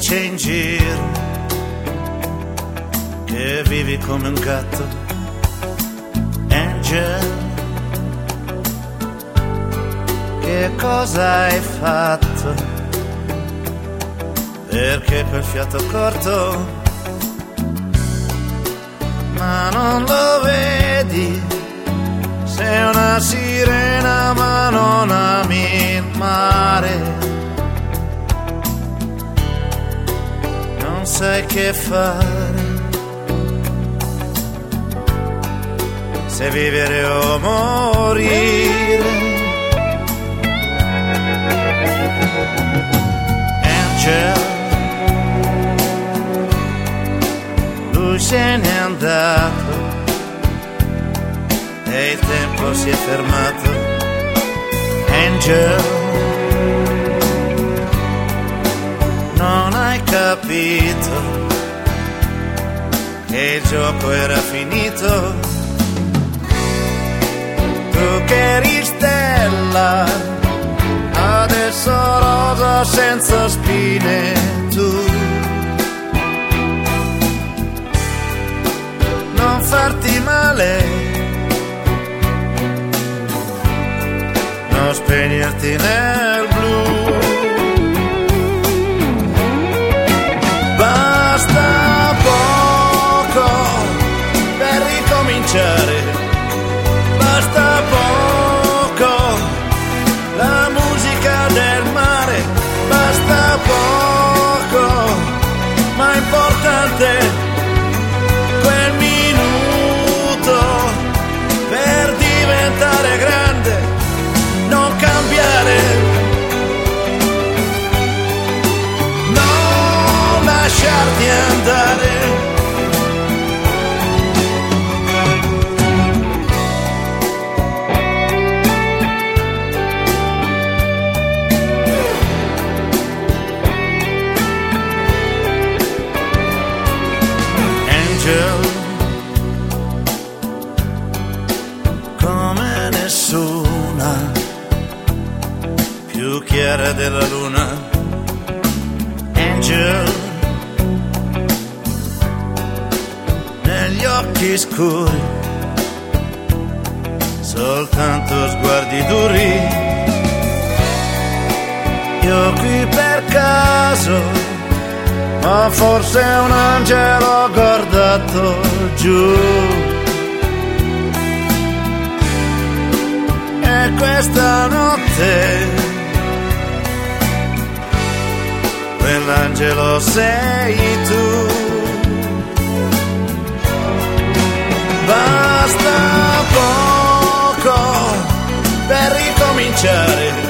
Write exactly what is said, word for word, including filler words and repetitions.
dice in giro che vivi come un gatto. Angel, che cosa hai fatto? Perché quel fiato corto? Ma non lo vedi? Sei una sirena ma non ami il mare. Non sai che fare, se vivere o morire. Angel, lui se n'è andato e il tempo si è fermato. Angel, non hai capito che il gioco era finito. Tu che eri stella, adesso rosa senza spine. Tu non farti male, non spegnerti nel blu. Basta poco per ricominciare, basta poco la musica del mare, basta poco, ma è importante quel minuto per diventare grande, non cambiare, non lasciarti andare. Come nessuna, più chiara della luna. Angel, negli occhi scuri, soltanto sguardi duri. Io qui per caso, ma forse un angelo ho guardato giù. E questa notte quell'angelo sei tu. Basta poco per ricominciare,